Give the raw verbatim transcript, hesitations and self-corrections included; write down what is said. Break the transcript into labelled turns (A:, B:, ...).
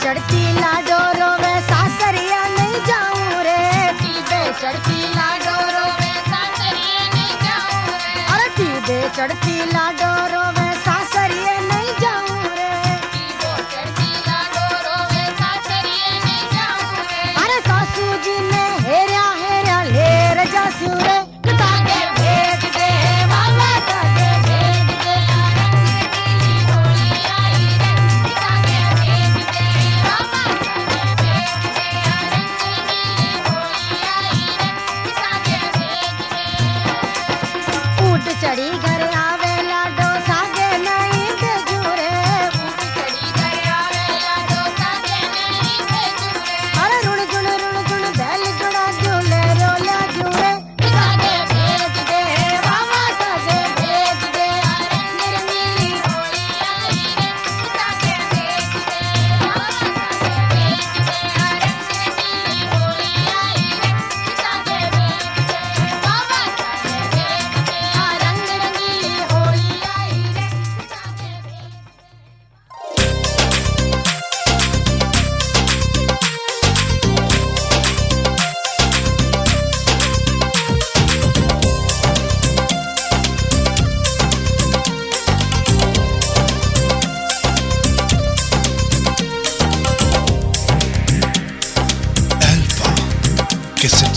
A: चढ़ती लाडो रोवे सासरिया नहीं जाऊं रे, टीबे चढ़ती लाडो रोवे सासरिया नहीं जाऊं रे, अरे टीबे चढ़ती लाडो रोवे सासरिया नहीं जाऊं रे, टीबो चढ़ती लाडो रोवे सासरिया नहीं जाऊं रे, अरे सासू जी ने हेरा हेरा लेर जासू रे, ताके भेज दे बाबा ताके भेज दे, रंगीली होली आई रे, ताके भेज दे बाबा ताके भेज दे, रंगीली होली आई रे, ताके भेज दे। ऊट चढ़ी घर आवे लाडो सागे नहीं भेजू रे, ऊट चढ़ी घर आवे लाडो सागे नहीं भेजू रे, अरे रुण जुण रुण जुण बैल जुड़ा झूले रोला झूले, ताके भेज दे बाबा ताके भेज दे, रंगीली होली आई रे, ताके भेज दे बाबा ताके भेज दे, रंगीली होली आई रे, ताके भेज दे बाबा ताके भेज दे, रंग रंगीली होली आई रे, ताके
B: Alpha Cassette